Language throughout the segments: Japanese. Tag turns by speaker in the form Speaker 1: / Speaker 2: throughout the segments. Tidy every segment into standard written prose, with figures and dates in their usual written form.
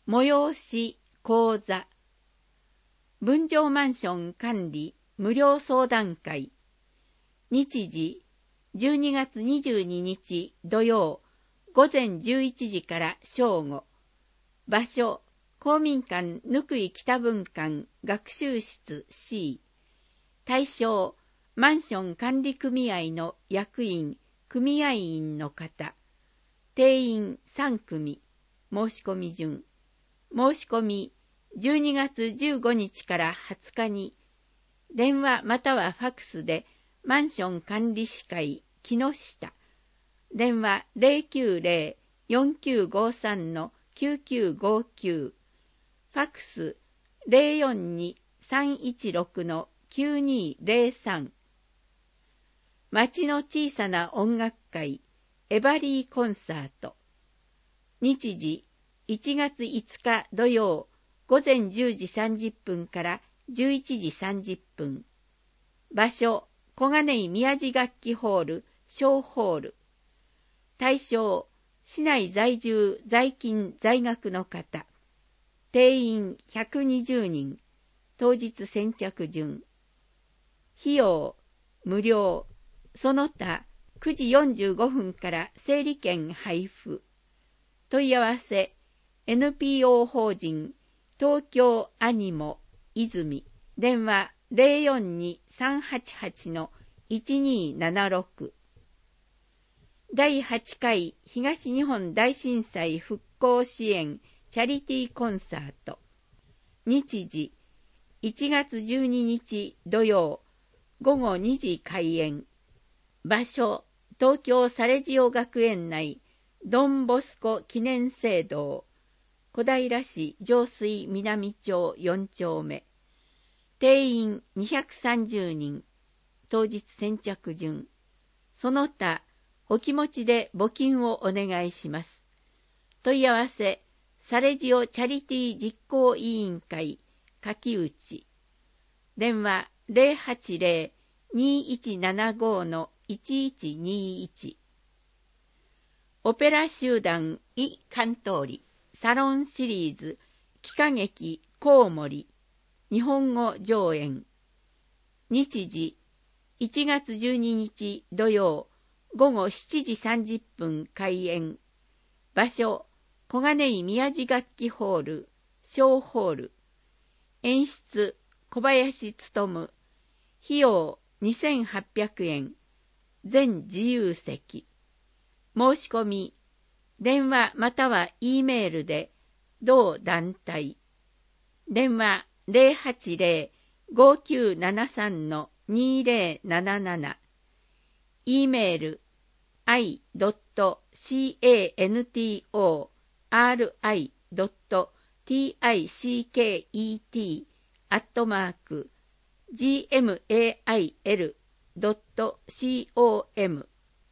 Speaker 1: 催し講座。分譲マンション管理無料相談会。日時12月22日土曜午前11時から正午。場所公民館ぬくい北分館学習室 C。対象マンション管理組合の役員組合員の方。定員3組。申し込み順。申し込み12月15日から20日に電話またはファクスでマンション管理士会木下電話 090-4953-9959 ファクス 042-316-9203 町の小さな音楽会エバリーコンサート。日時1月5日土曜午前10時30分から11時30分。場所小金井宮地楽器ホール小ホール。対象市内在住在勤在学の方。定員120人。当日先着順。費用無料。その他9時45分から整理券配布。問い合わせNPO 法人東京アニモ泉電話 042-388-1276 第8回東日本大震災復興支援チャリティーコンサート。日時1月12日土曜午後2時開演。場所東京サレジオ学園内ドンボスコ記念聖堂小平市上水南町4丁目。定員230人。当日先着順。その他お気持ちで募金をお願いします。問い合わせサレジオチャリティ実行委員会柿内電話 080-2175-1121 オペラ集団イ・カントーリサロンシリーズ喜歌劇コウモリ日本語上演。日時1月12日土曜午後7時30分開演。場所小金井宮地楽器ホール小ホール。演出小林勉。費用2800円。全自由席。申し込み電話または E メールで同団体電話 080-5973-2077 E メール i.ri.tic.gmail.com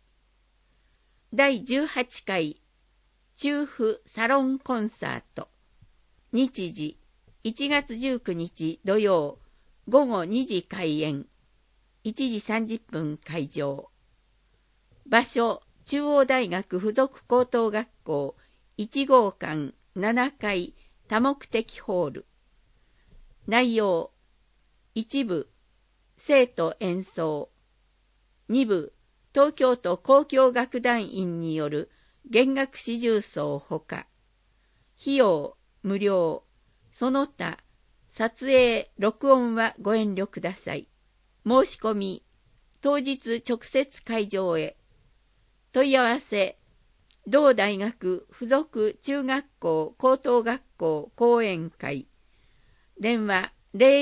Speaker 1: 第18回中府サロンコンサート。日時1月19日土曜午後2時開演。1時30分会場。場所中央大学附属高等学校1号館7階多目的ホール。内容1部生徒演奏。2部東京都交響楽団員による弦楽四重奏ほか。費用無料。その他撮影録音はご遠慮ください。申し込み当日直接会場へ。問い合わせ同大学附属中学校高等学校講演会電話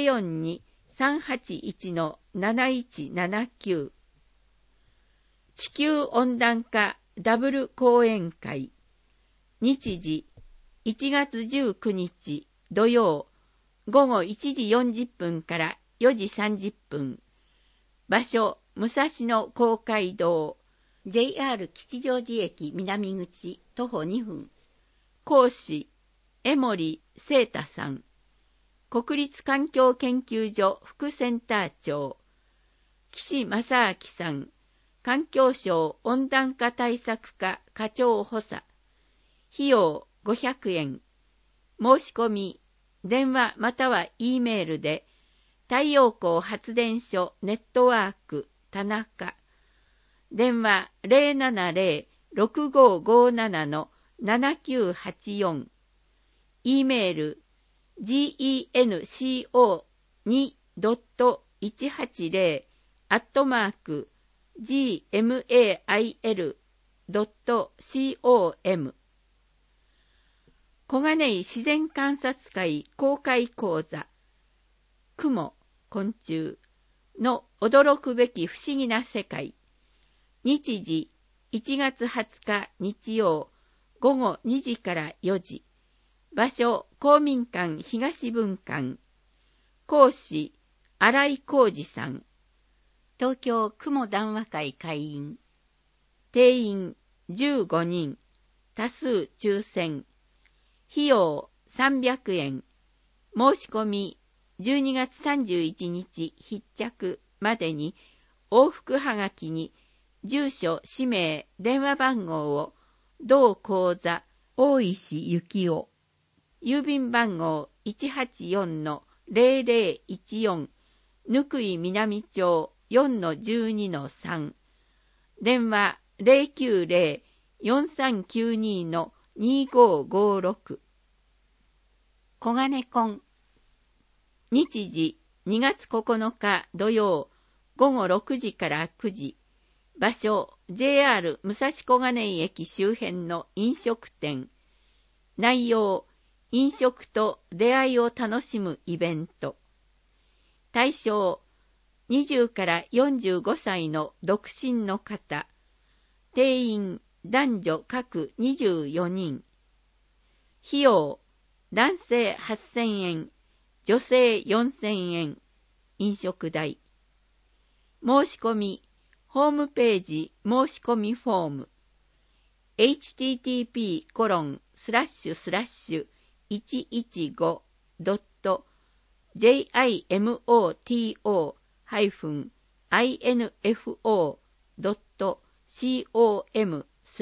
Speaker 1: 042-381-7179 地球温暖化ダブル講演会。日時1月19日土曜午後1時40分から4時30分。場所武蔵野公会堂 JR 吉祥寺駅南口徒歩2分。講師江森聖太さん。国立環境研究所副センター長岸正明さん。環境省温暖化対策課課長補佐。費用500円。 申し込み、電話または E メールで、太陽光発電所ネットワーク田中、電話 070-6557-7984、E メール genco2.18-gmail.com。 小金井自然観察会公開講座、雲、昆虫の驚くべき不思議な世界。日時1月20日日曜午後2時から4時。場所公民館東分館。講師新井浩二さん。東京雲談話会会員。定員15人。多数抽選。費用300円。申し込み12月31日必着までに往復はがきに住所、氏名、電話番号を同講座大石幸雄、郵便番号 184-0014 貫井南町 4-12-3、電話 090-4392-2556。小金婚。日時2月9日土曜午後6時から9時。場所 JR 武蔵小金井駅周辺の飲食店。内容飲食と出会いを楽しむイベント。対象20から45歳の独身の方。定員男女各24人。費用男性8000円、女性4000円。飲食代。申し込みホームページ申し込みフォーム http://115.jimoto-info.com/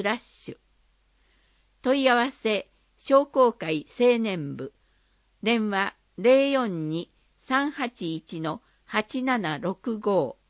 Speaker 1: 問い合わせ商工会青年部。電話 042-381-8765